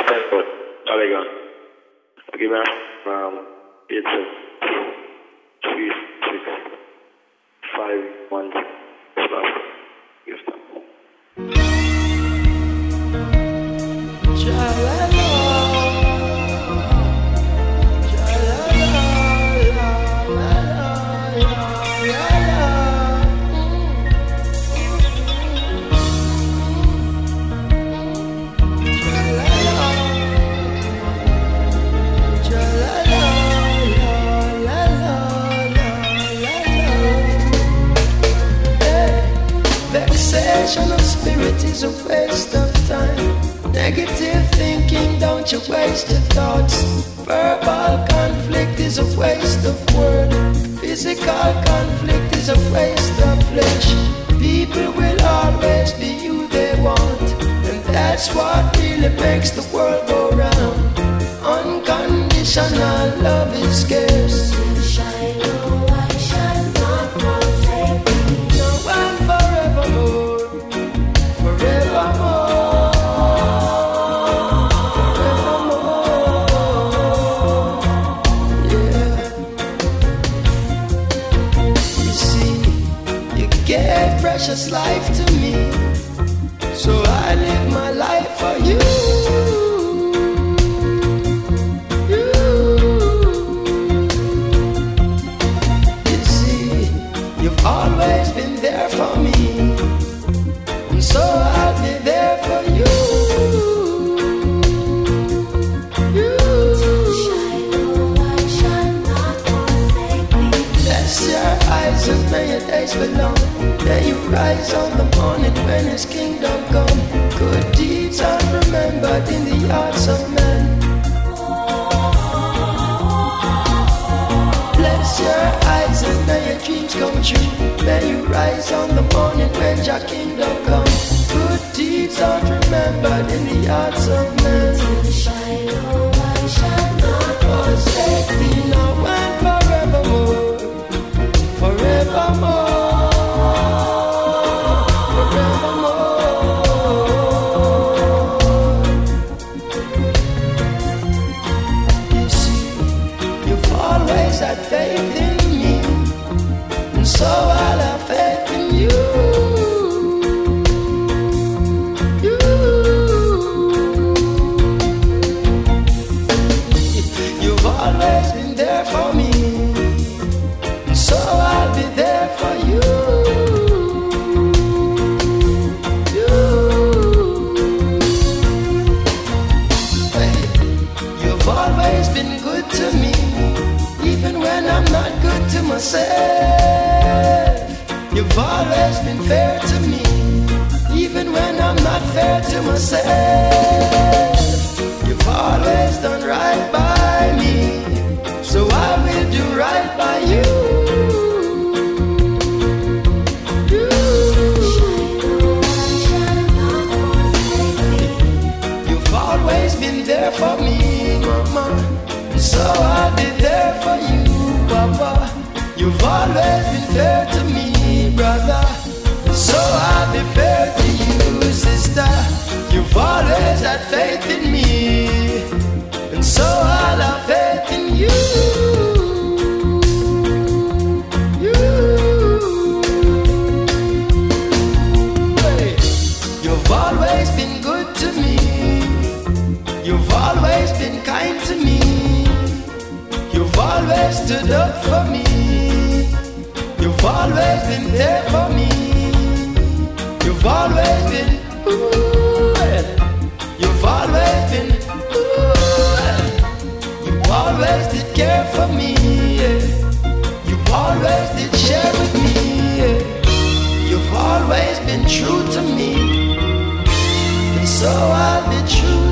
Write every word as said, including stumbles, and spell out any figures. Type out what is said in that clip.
Passport. Oregon. Okay, man. Um, it's a three six five one stop. Yes, stop. Vexation of spirit is a waste of time. Negative thinking, don't you waste your thoughts. Verbal conflict is a waste of word. Physical conflict is a waste of flesh. People will always be who they want, and that's what really makes the world go round. Unconditional love is scarce. Precious life to me, so I live my life for you. You, you see, you've always been there for me, and so I'll be there for you. You, bless your eyes and may your days belong. Then you rise on the morning when his kingdom come. Good deeds are remembered in the hearts of men. Bless your eyes and may your dreams come true. Then you rise on the morning when your kingdom come. Good deeds are remembered in the hearts of men. I shall not forsake thee now and forevermore. Forevermore. Faith in me, and so I'll have faith in you. You, you've always been there for me, and so I'll be there for you. You, hey, you've always been good to me. Even when I'm not good to myself, you've always been fair to me. Even when I'm not fair to myself, you've always done right by me, so I will do right by you. You, you've always been there for me, mama, so I'll be there for you, Papa. You've always been fair to me, brother, so I'll be fair to you, sister. You've always had faith in me, and so I'll have faith in you. You, hey, you've always been good to me. You've always been kind to me. You've always stood up for me. You've always been there for me. You've always been, ooh, you've always been, ooh, you always did care for me. You always did share with me. You've always been true to me, and so I'll be true